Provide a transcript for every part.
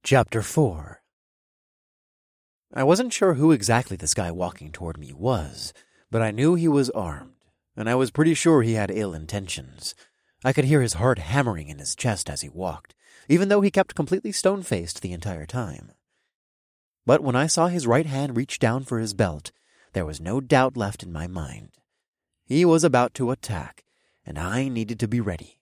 Chapter 4. I wasn't sure who exactly this guy walking toward me was, but I knew he was armed, and I was pretty sure he had ill intentions. I could hear his heart hammering in his chest as he walked, even though he kept completely stone-faced the entire time. But when I saw his right hand reach down for his belt, there was no doubt left in my mind. He was about to attack, and I needed to be ready.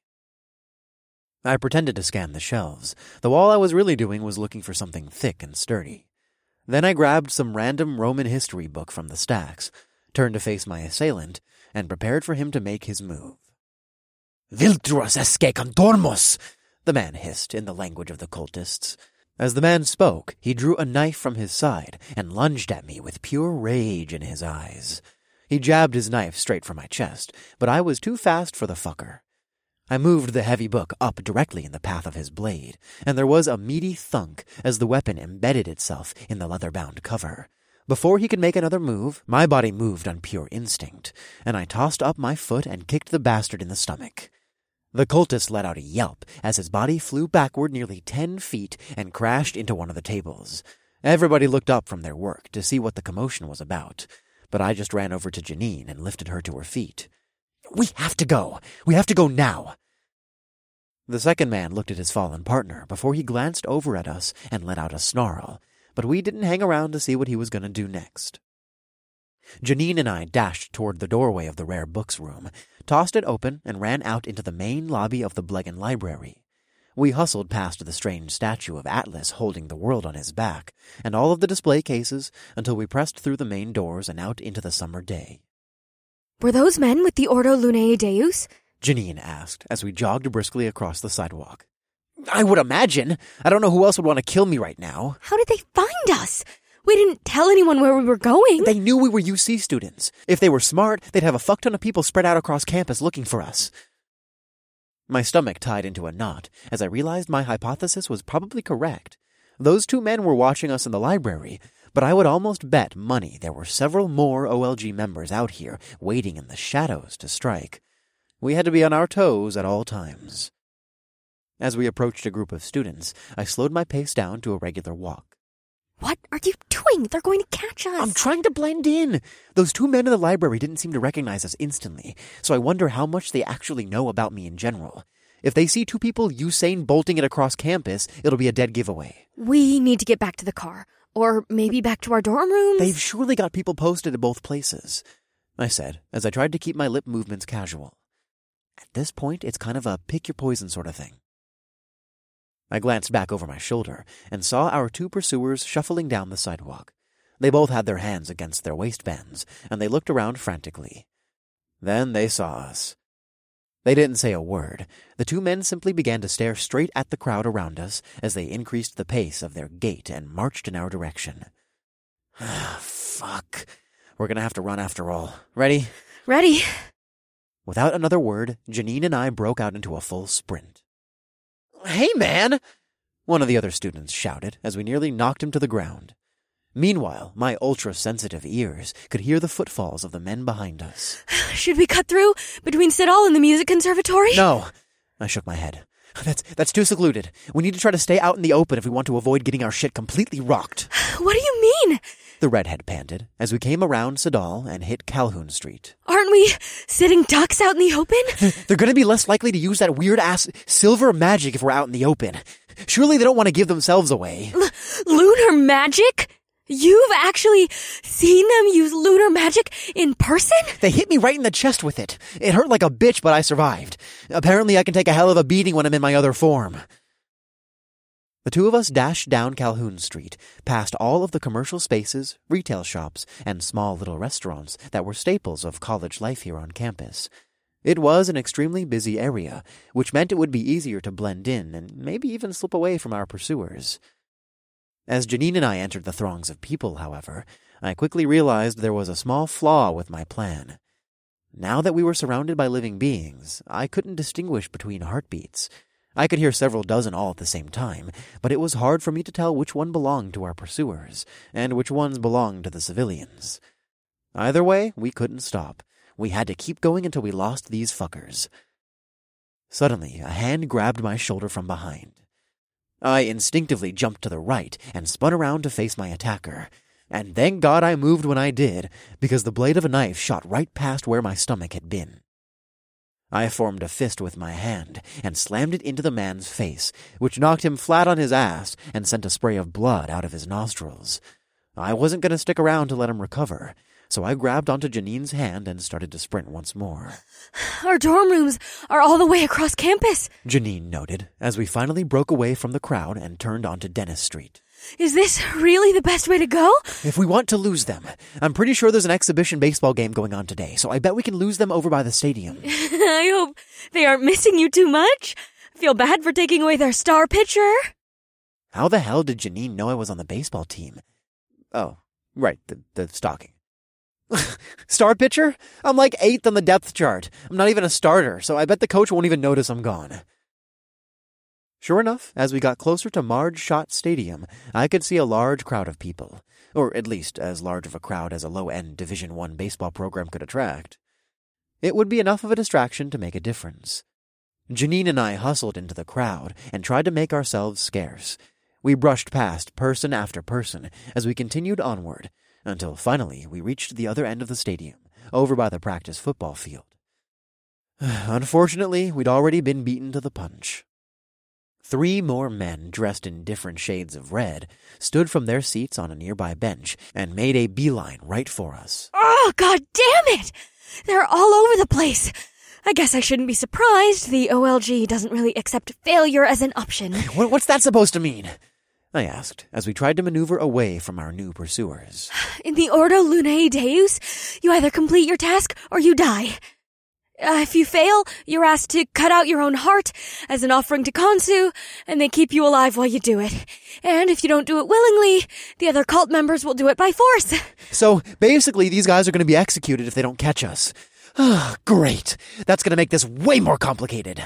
I pretended to scan the shelves, though all I was really doing was looking for something thick and sturdy. Then I grabbed some random Roman history book from the stacks, turned to face my assailant, and prepared for him to make his move. "Viltruos esque contormos," the man hissed in the language of the cultists. As the man spoke, he drew a knife from his side and lunged at me with pure rage in his eyes. He jabbed his knife straight for my chest, but I was too fast for the fucker. I moved the heavy book up directly in the path of his blade, and there was a meaty thunk as the weapon embedded itself in the leather-bound cover. Before he could make another move, my body moved on pure instinct, and I tossed up my foot and kicked the bastard in the stomach. The cultist let out a yelp as his body flew backward nearly 10 feet and crashed into one of the tables. Everybody looked up from their work to see what the commotion was about, but I just ran over to Janine and lifted her to her feet. "We have to go! We have to go now!" The second man looked at his fallen partner before he glanced over at us and let out a snarl, but we didn't hang around to see what he was going to do next. Janine and I dashed toward the doorway of the rare books room, tossed it open, and ran out into the main lobby of the Blegan Library. We hustled past the strange statue of Atlas holding the world on his back, and all of the display cases, until we pressed through the main doors and out into the summer day. "Were those men with the Ordo Lunae Deus?" Janine asked as we jogged briskly across the sidewalk. "I would imagine. I don't know who else would want to kill me right now." "How did they find us? We didn't tell anyone where we were going." "They knew we were UC students. If they were smart, they'd have a fuck ton of people spread out across campus looking for us." My stomach tied into a knot as I realized my hypothesis was probably correct. Those two men were watching us in the library, but I would almost bet money there were several more OLG members out here waiting in the shadows to strike. We had to be on our toes at all times. As we approached a group of students, I slowed my pace down to a regular walk. "What are you doing? They're going to catch us." "I'm trying to blend in. Those two men in the library didn't seem to recognize us instantly, so I wonder how much they actually know about me in general. If they see two people Usain bolting it across campus, it'll be a dead giveaway." "We need to get back to the car. Or maybe back to our dorm rooms." "They've surely got people posted at both places," I said, as I tried to keep my lip movements casual. At this point, it's kind of a pick-your-poison sort of thing. I glanced back over my shoulder and saw our two pursuers shuffling down the sidewalk. They both had their hands against their waistbands, and they looked around frantically. Then they saw us. They didn't say a word. The two men simply began to stare straight at the crowd around us as they increased the pace of their gait and marched in our direction. Fuck. We're gonna have to run after all. Ready? "Ready." Without another word, Janine and I broke out into a full sprint. "Hey, man!" one of the other students shouted as we nearly knocked him to the ground. Meanwhile, my ultra-sensitive ears could hear the footfalls of the men behind us. "Should we cut through between Sidal and the music conservatory?" "No." I shook my head. That's too secluded. We need to try to stay out in the open if we want to avoid getting our shit completely rocked." "What do you mean?" the redhead panted as we came around Sidal and hit Calhoun Street. "Aren't we sitting ducks out in the open?" They're going to be less likely to use that weird-ass silver magic if we're out in the open. Surely they don't want to give themselves away. Lunar magic? You've actually seen them use lunar magic in person? They hit me right in the chest with it. It hurt like a bitch, but I survived. Apparently I can take a hell of a beating when I'm in my other form. The two of us dashed down Calhoun Street, past all of the commercial spaces, retail shops, and small little restaurants that were staples of college life here on campus. It was an extremely busy area, which meant it would be easier to blend in and maybe even slip away from our pursuers. As Janine and I entered the throngs of people, however, I quickly realized there was a small flaw with my plan. Now that we were surrounded by living beings, I couldn't distinguish between heartbeats. I could hear several dozen all at the same time, but it was hard for me to tell which one belonged to our pursuers, and which ones belonged to the civilians. Either way, we couldn't stop. We had to keep going until we lost these fuckers. Suddenly, a hand grabbed my shoulder from behind. I instinctively jumped to the right and spun around to face my attacker. And thank God I moved when I did, because the blade of a knife shot right past where my stomach had been. I formed a fist with my hand and slammed it into the man's face, which knocked him flat on his ass and sent a spray of blood out of his nostrils. I wasn't going to stick around to let him recover, so I grabbed onto Janine's hand and started to sprint once more. Our dorm rooms are all the way across campus, Janine noted, as we finally broke away from the crowd and turned onto Dennis Street. Is this really the best way to go? If we want to lose them, I'm pretty sure there's an exhibition baseball game going on today, so I bet we can lose them over by the stadium. I hope they aren't missing you too much. Feel bad for taking away their star pitcher. How the hell did Janine know I was on the baseball team? Oh, right, the stocking. Star pitcher? I'm like 8th on the depth chart. I'm not even a starter, so I bet the coach won't even notice I'm gone. Sure enough, as we got closer to Marge Schott Stadium, I could see a large crowd of people, or at least as large of a crowd as a low-end Division I baseball program could attract. It would be enough of a distraction to make a difference. Janine and I hustled into the crowd and tried to make ourselves scarce. We brushed past person after person as we continued onward, until finally we reached the other end of the stadium, over by the practice football field. Unfortunately, we'd already been beaten to the punch. 3 more men, dressed in different shades of red, stood from their seats on a nearby bench and made a beeline right for us. Oh, God damn it! They're all over the place. I guess I shouldn't be surprised. The OLG doesn't really accept failure as an option. What's that supposed to mean? I asked, as we tried to maneuver away from our new pursuers. In the Ordo Lunae Deus, you either complete your task or you die. If you fail, you're asked to cut out your own heart as an offering to Khonsu, and they keep you alive while you do it. And if you don't do it willingly, the other cult members will do it by force. So, basically, these guys are going to be executed if they don't catch us. Great. That's going to make this way more complicated.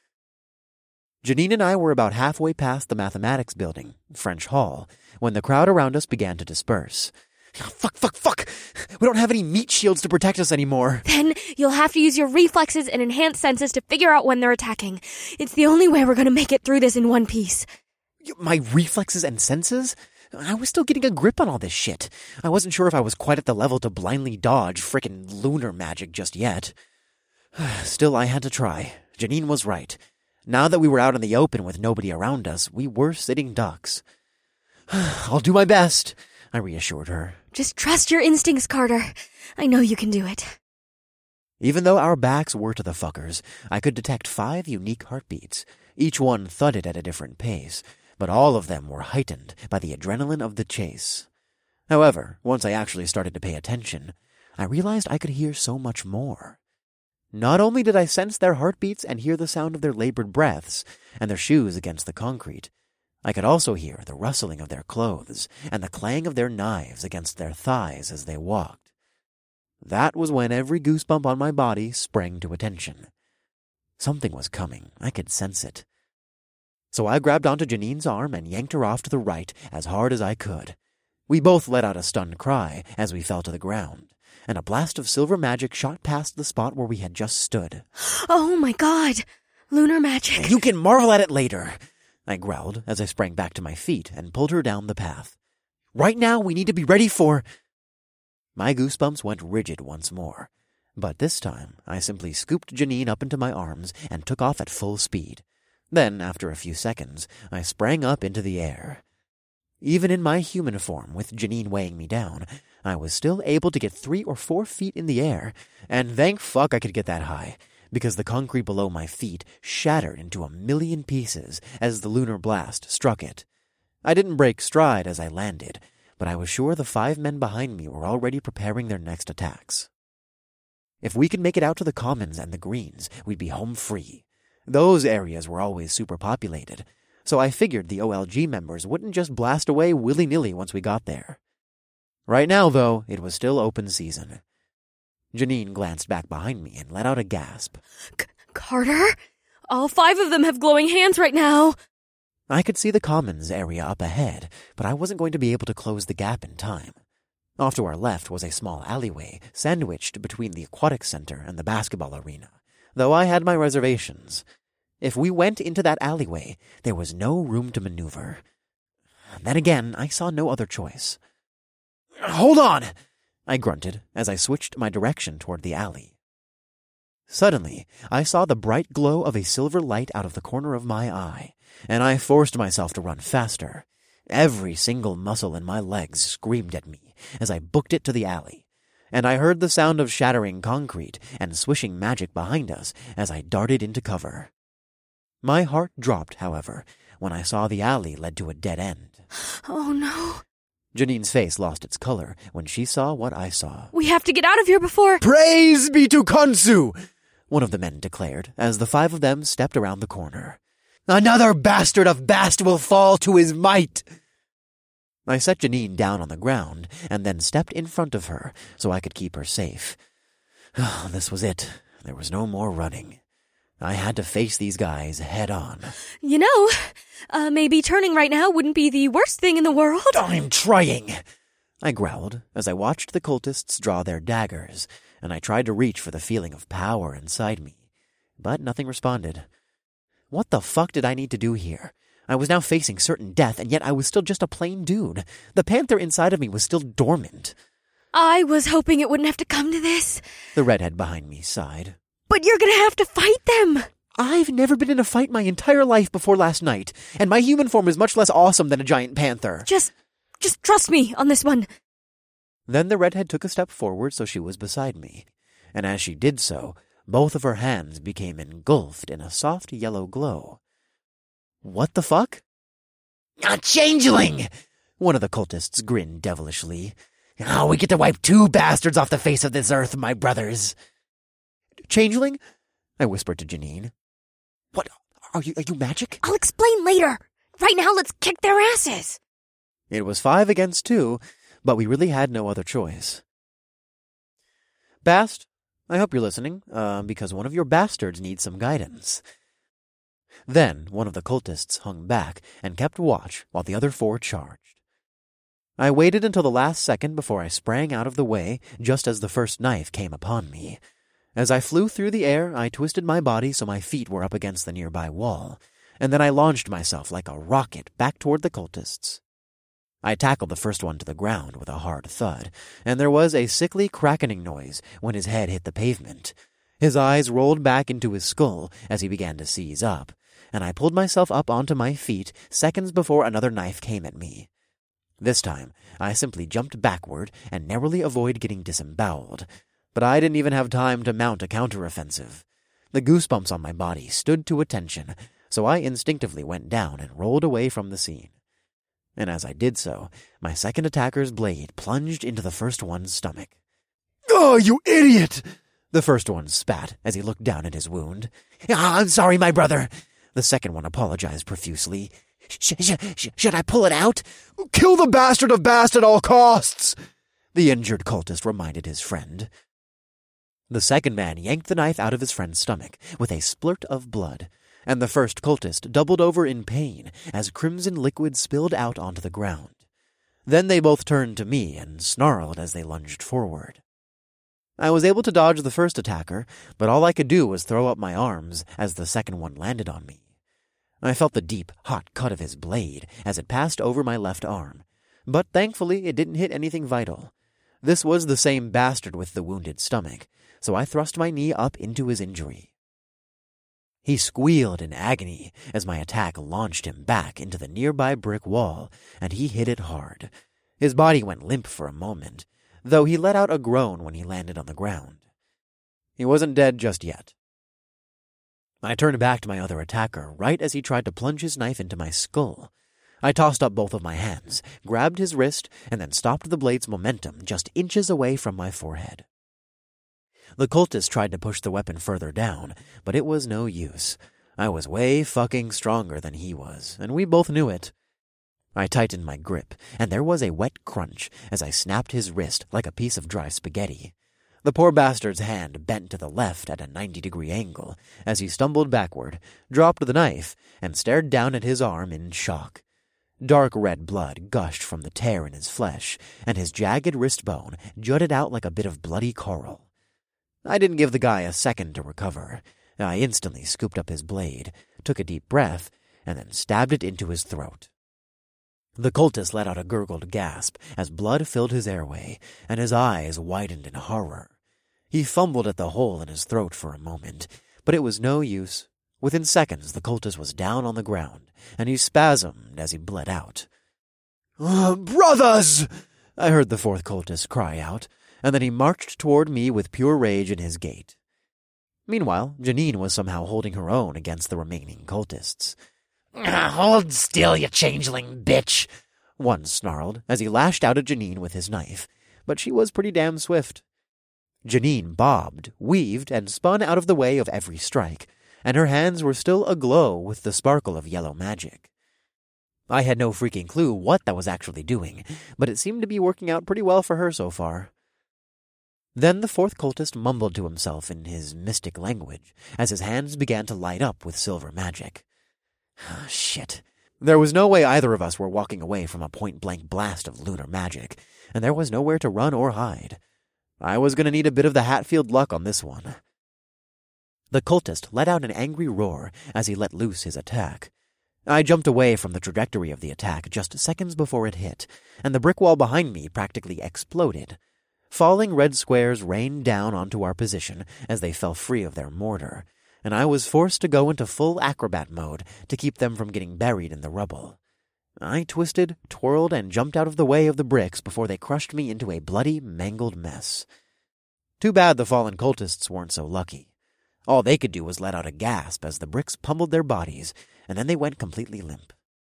Janine and I were about halfway past the mathematics building, French Hall, when the crowd around us began to disperse. Fuck! We don't have any meat shields to protect us anymore. Then you'll have to use your reflexes and enhanced senses to figure out when they're attacking. It's the only way we're going to make it through this in one piece. My reflexes and senses? I was still getting a grip on all this shit. I wasn't sure if I was quite at the level to blindly dodge frickin' lunar magic just yet. Still, I had to try. Janine was right. Now that we were out in the open with nobody around us, we were sitting ducks. I'll do my best, I reassured her. Just trust your instincts, Carter. I know you can do it. Even though our backs were to the fuckers, I could detect 5 unique heartbeats. Each one thudded at a different pace, but all of them were heightened by the adrenaline of the chase. However, once I actually started to pay attention, I realized I could hear so much more. Not only did I sense their heartbeats and hear the sound of their labored breaths and their shoes against the concrete, I could also hear the rustling of their clothes and the clang of their knives against their thighs as they walked. That was when every goosebump on my body sprang to attention. Something was coming. I could sense it. So I grabbed onto Janine's arm and yanked her off to the right as hard as I could. We both let out a stunned cry as we fell to the ground, and a blast of silver magic shot past the spot where we had just stood. Oh my God! Lunar magic! You can marvel at it later, I growled as I sprang back to my feet and pulled her down the path. Right now, we need to be ready for... My goosebumps went rigid once more, but this time I simply scooped Janine up into my arms and took off at full speed. Then, after a few seconds, I sprang up into the air. Even in my human form, with Janine weighing me down, I was still able to get 3 or 4 feet in the air, and thank fuck I could get that high, because the concrete below my feet shattered into a million pieces as the lunar blast struck it. I didn't break stride as I landed, but I was sure the 5 men behind me were already preparing their next attacks. If we could make it out to the commons and the greens, we'd be home free. Those areas were always superpopulated, so I figured the OLG members wouldn't just blast away willy-nilly once we got there. Right now, though, it was still open season. Janine glanced back behind me and let out a gasp. Carter? All 5 of them have glowing hands right now. I could see the commons area up ahead, but I wasn't going to be able to close the gap in time. Off to our left was a small alleyway, sandwiched between the aquatic center and the basketball arena, though I had my reservations. If we went into that alleyway, there was no room to maneuver. Then again, I saw no other choice. "Hold on!" I grunted as I switched my direction toward the alley. Suddenly, I saw the bright glow of a silver light out of the corner of my eye, and I forced myself to run faster. Every single muscle in my legs screamed at me as I booked it to the alley, and I heard the sound of shattering concrete and swishing magic behind us as I darted into cover. My heart dropped, however, when I saw the alley led to a dead end. Oh no. Janine's face lost its color when she saw what I saw. We have to get out of here before— "Praise be to Khonsu!" one of the men declared as the 5 of them stepped around the corner. "Another bastard of Bast will fall to his might!" I set Janine down on the ground and then stepped in front of her so I could keep her safe. This was it. There was no more running. I had to face these guys head on. You know, maybe turning right now wouldn't be the worst thing in the world. "I'm trying," I growled as I watched the cultists draw their daggers, and I tried to reach for the feeling of power inside me. But nothing responded. What the fuck did I need to do here? I was now facing certain death, and yet I was still just a plain dude. The panther inside of me was still dormant. I was hoping it wouldn't have to come to this. The redhead behind me sighed. But you're gonna have to fight them. I've never been in a fight my entire life before last night, and my human form is much less awesome than a giant panther. Just trust me on this one. Then the redhead took a step forward so she was beside me, and as she did so, both of her hands became engulfed in a soft yellow glow. What the fuck? "A changeling!" one of the cultists grinned devilishly. "Oh, we get to wipe 2 bastards off the face of this earth, my brothers." "Changeling?" I whispered to Janine. "What? Are you magic?" I'll explain later. Right now, let's kick their asses. It was 5 against 2, but we really had no other choice. "Bast, I hope you're listening, because one of your bastards needs some guidance." Then one of the cultists hung back and kept watch while the other 4 charged. I waited until the last second before I sprang out of the way just as the first knife came upon me. As I flew through the air, I twisted my body so my feet were up against the nearby wall, and then I launched myself like a rocket back toward the cultists. I tackled the first one to the ground with a hard thud, and there was a sickly crackening noise when his head hit the pavement. His eyes rolled back into his skull as he began to seize up, and I pulled myself up onto my feet seconds before another knife came at me. This time, I simply jumped backward and narrowly avoided getting disemboweled. But I didn't even have time to mount a counteroffensive. The goosebumps on my body stood to attention, so I instinctively went down and rolled away from the scene. And as I did so, my second attacker's blade plunged into the first one's stomach. "Oh, you idiot!" the first one spat as he looked down at his wound. "I'm sorry, my brother." The second one apologized profusely. Should I pull it out?" "Kill the bastard of Bast at all costs," the injured cultist reminded his friend. The second man yanked the knife out of his friend's stomach with a splurt of blood, and the first cultist doubled over in pain as crimson liquid spilled out onto the ground. Then they both turned to me and snarled as they lunged forward. I was able to dodge the first attacker, but all I could do was throw up my arms as the second one landed on me. I felt the deep, hot cut of his blade as it passed over my left arm, but thankfully it didn't hit anything vital. This was the same bastard with the wounded stomach, so I thrust my knee up into his injury. He squealed in agony as my attack launched him back into the nearby brick wall, and he hit it hard. His body went limp for a moment, though he let out a groan when he landed on the ground. He wasn't dead just yet. I turned back to my other attacker right as he tried to plunge his knife into my skull. I tossed up both of my hands, grabbed his wrist, and then stopped the blade's momentum just inches away from my forehead. The cultist tried to push the weapon further down, but it was no use. I was way fucking stronger than he was, and we both knew it. I tightened my grip, and there was a wet crunch as I snapped his wrist like a piece of dry spaghetti. The poor bastard's hand bent to the left at a 90-degree angle as he stumbled backward, dropped the knife, and stared down at his arm in shock. Dark red blood gushed from the tear in his flesh, and his jagged wrist bone jutted out like a bit of bloody coral. I didn't give the guy a second to recover. I instantly scooped up his blade, took a deep breath, and then stabbed it into his throat. The cultist let out a gurgled gasp as blood filled his airway, and his eyes widened in horror. He fumbled at the hole in his throat for a moment, but it was no use. Within seconds, the cultist was down on the ground, and he spasmed as he bled out. "Brothers!" I heard the fourth cultist cry out, and then he marched toward me with pure rage in his gait. Meanwhile, Janine was somehow holding her own against the remaining cultists. "Hold still, you changeling bitch!" one snarled as he lashed out at Janine with his knife, but she was pretty damn swift. Janine bobbed, weaved, and spun out of the way of every strike, and her hands were still aglow with the sparkle of yellow magic. I had no freaking clue what that was actually doing, but it seemed to be working out pretty well for her so far. Then the fourth cultist mumbled to himself in his mystic language as his hands began to light up with silver magic. Shit. There was no way either of us were walking away from a point-blank blast of lunar magic, and there was nowhere to run or hide. I was going to need a bit of the Hatfield luck on this one. The cultist let out an angry roar as he let loose his attack. I jumped away from the trajectory of the attack just seconds before it hit, and the brick wall behind me practically exploded. Falling red squares rained down onto our position as they fell free of their mortar, and I was forced to go into full acrobat mode to keep them from getting buried in the rubble. I twisted, twirled, and jumped out of the way of the bricks before they crushed me into a bloody, mangled mess. Too bad the fallen cultists weren't so lucky. All they could do was let out a gasp as the bricks pummeled their bodies, and then they went completely limp.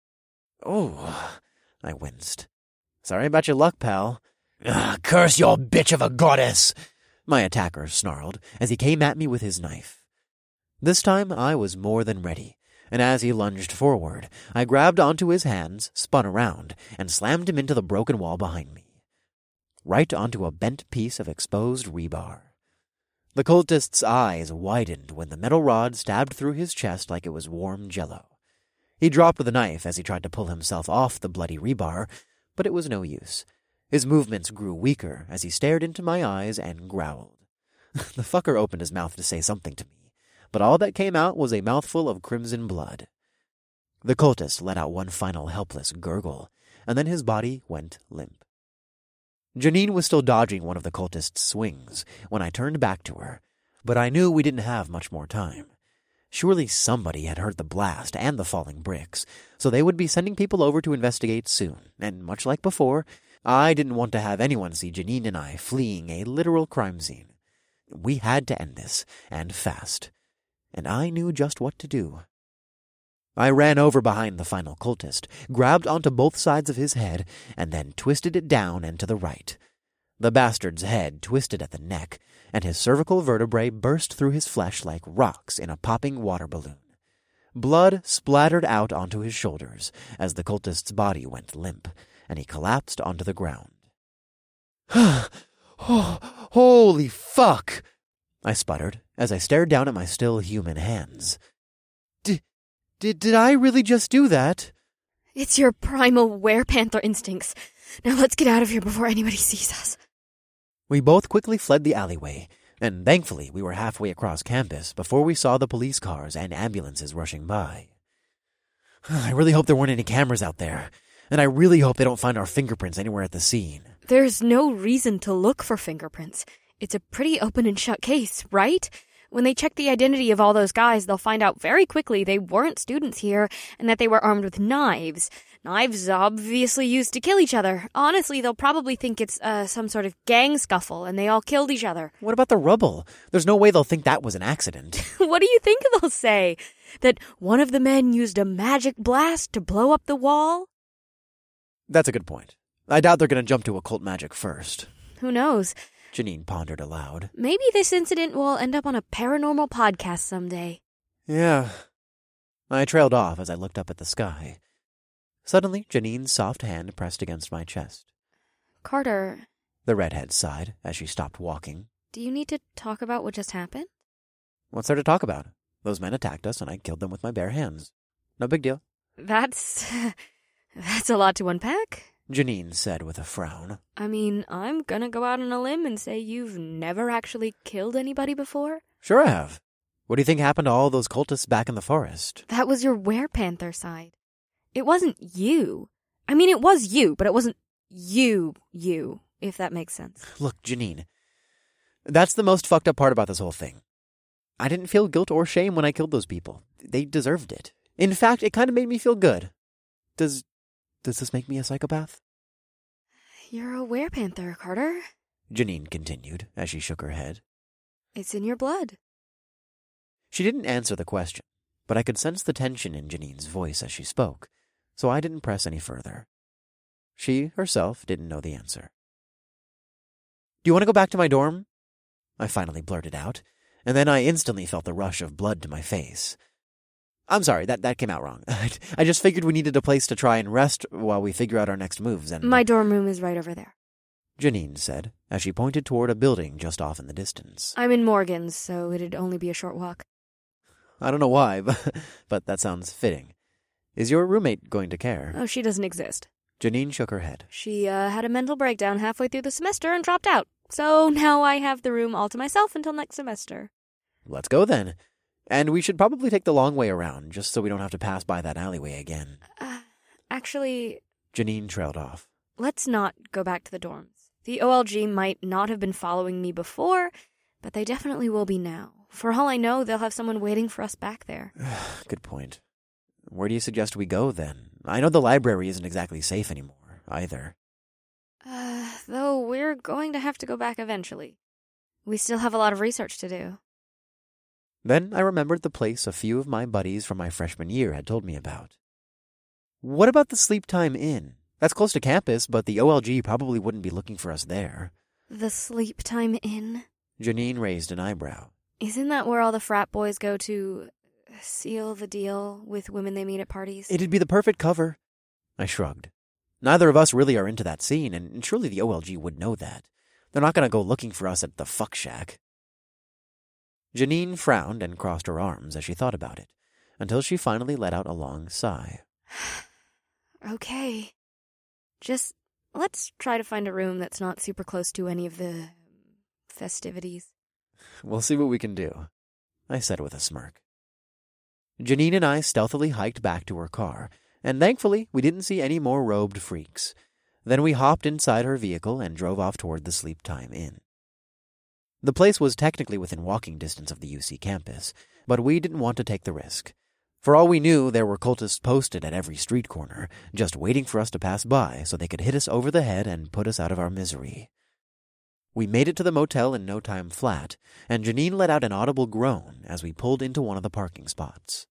"Oh," I winced. "Sorry about your luck, pal." "Curse your bitch of a goddess," my attacker snarled as he came at me with his knife. This time I was more than ready, and as he lunged forward, I grabbed onto his hands, spun around, and slammed him into the broken wall behind me. Right onto a bent piece of exposed rebar. The cultist's eyes widened when the metal rod stabbed through his chest like it was warm jello. He dropped the knife as he tried to pull himself off the bloody rebar, but it was no use. His movements grew weaker as he stared into my eyes and growled. The fucker opened his mouth to say something to me, but all that came out was a mouthful of crimson blood. The cultist let out one final helpless gurgle, and then his body went limp. Janine was still dodging one of the cultist's swings when I turned back to her, but I knew we didn't have much more time. Surely somebody had heard the blast and the falling bricks, so they would be sending people over to investigate soon, and much like before, I didn't want to have anyone see Janine and I fleeing a literal crime scene. We had to end this, and fast, and I knew just what to do. I ran over behind the final cultist, grabbed onto both sides of his head, and then twisted it down and to the right. The bastard's head twisted at the neck, and his cervical vertebrae burst through his flesh like rocks in a popping water balloon. Blood splattered out onto his shoulders as the cultist's body went limp, and he collapsed onto the ground. Holy fuck! I sputtered as I stared down at my still human hands. Did I really just do that? It's your primal werepanther instincts. Now let's get out of here before anybody sees us. We both quickly fled the alleyway, and thankfully we were halfway across campus before we saw the police cars and ambulances rushing by. I really hope there weren't any cameras out there, and I really hope they don't find our fingerprints anywhere at the scene. There's no reason to look for fingerprints. It's a pretty open and shut case, right? When they check the identity of all those guys, they'll find out very quickly they weren't students here and that they were armed with knives. Knives obviously used to kill each other. Honestly, they'll probably think it's some sort of gang scuffle and they all killed each other. What about the rubble? There's no way they'll think that was an accident. What do you think they'll say? That one of the men used a magic blast to blow up the wall? That's a good point. I doubt they're going to jump to occult magic first. Who knows? Janine pondered aloud. Maybe this incident will end up on a paranormal podcast someday. Yeah. I trailed off as I looked up at the sky. Suddenly, Janine's soft hand pressed against my chest. Carter. The redhead sighed as she stopped walking. Do you need to talk about what just happened? What's there to talk about? Those men attacked us and I killed them with my bare hands. No big deal. That's a lot to unpack. Janine said with a frown. I mean, I'm gonna go out on a limb and say you've never actually killed anybody before. Sure I have. What do you think happened to all those cultists back in the forest? That was your werepanther side. It wasn't you. I mean, it was you, but it wasn't you, if that makes sense. Look, Janine, that's the most fucked up part about this whole thing. I didn't feel guilt or shame when I killed those people. They deserved it. In fact, it kind of made me feel good. Does this make me a psychopath? You're a werepanther, Carter. Janine continued as she shook her head. It's in your blood. She didn't answer the question, but I could sense the tension in Janine's voice as she spoke, so I didn't press any further. She herself didn't know the answer. Do you want to go back to my dorm? I finally blurted out, and then I instantly felt the rush of blood to my face. I'm sorry, that came out wrong. I just figured we needed a place to try and rest while we figure out our next moves, and... My dorm room is right over there, Janine said, as she pointed toward a building just off in the distance. I'm in Morgan's, so it'd only be a short walk. I don't know why, but that sounds fitting. Is your roommate going to care? Oh, she doesn't exist. Janine shook her head. She had a mental breakdown halfway through the semester and dropped out. So now I have the room all to myself until next semester. Let's go then. And we should probably take the long way around, just so we don't have to pass by that alleyway again. Actually... Janine trailed off. Let's not go back to the dorms. The OLG might not have been following me before, but they definitely will be now. For all I know, they'll have someone waiting for us back there. Good point. Where do you suggest we go, then? I know the library isn't exactly safe anymore, either. Though we're going to have to go back eventually. We still have a lot of research to do. Then I remembered the place a few of my buddies from my freshman year had told me about. What about the Sleep Time Inn? That's close to campus, but the OLG probably wouldn't be looking for us there. The Sleep Time Inn? Janine raised an eyebrow. Isn't that where all the frat boys go to seal the deal with women they meet at parties? It'd be the perfect cover. I shrugged. Neither of us really are into that scene, and surely the OLG would know that. They're not going to go looking for us at the fuck shack. Janine frowned and crossed her arms as she thought about it, until she finally let out a long sigh. Okay. Just let's try to find a room that's not super close to any of the festivities. We'll see what we can do, I said with a smirk. Janine and I stealthily hiked back to her car, and thankfully we didn't see any more robed freaks. Then we hopped inside her vehicle and drove off toward the Sleep Time Inn. The place was technically within walking distance of the UC campus, but we didn't want to take the risk. For all we knew, there were cultists posted at every street corner, just waiting for us to pass by so they could hit us over the head and put us out of our misery. We made it to the motel in no time flat, and Janine let out an audible groan as we pulled into one of the parking spots.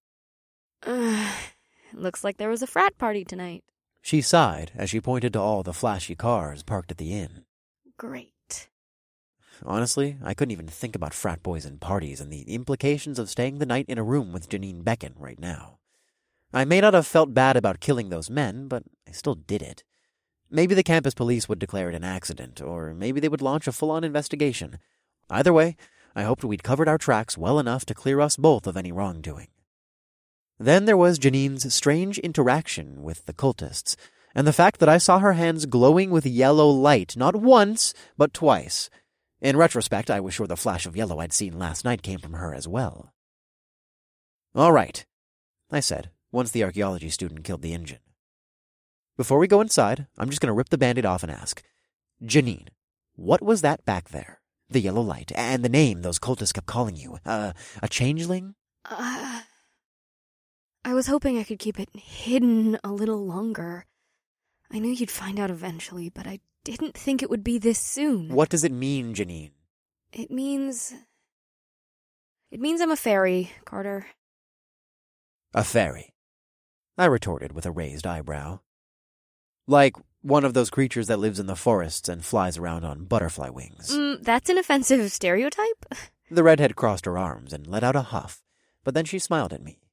Looks like there was a frat party tonight. She sighed as she pointed to all the flashy cars parked at the inn. Great. Honestly, I couldn't even think about frat boys and parties and the implications of staying the night in a room with Janine Becken right now. I may not have felt bad about killing those men, but I still did it. Maybe the campus police would declare it an accident, or maybe they would launch a full-on investigation. Either way, I hoped we'd covered our tracks well enough to clear us both of any wrongdoing. Then there was Janine's strange interaction with the cultists, and the fact that I saw her hands glowing with yellow light not once, but twice. In retrospect, I was sure the flash of yellow I'd seen last night came from her as well. All right, I said, once the archaeology student killed the engine. Before we go inside, I'm just going to rip the Band-Aid off and ask, Janine, what was that back there? The yellow light, and the name those cultists kept calling you. A changeling? I was hoping I could keep it hidden a little longer. I knew you'd find out eventually, but I didn't think it would be this soon. What does it mean, Janine? It means I'm a fairy, Carter. A fairy? I retorted with a raised eyebrow. Like one of those creatures that lives in the forests and flies around on butterfly wings. That's an offensive stereotype? The redhead crossed her arms and let out a huff, but then she smiled at me.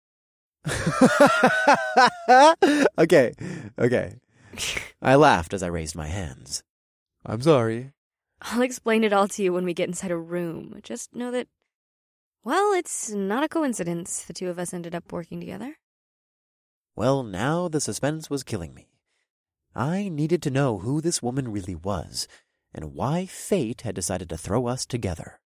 Okay. I laughed as I raised my hands. I'm sorry. I'll explain it all to you when we get inside a room. Just know that, well, it's not a coincidence the two of us ended up working together. Well, now the suspense was killing me. I needed to know who this woman really was, and why fate had decided to throw us together.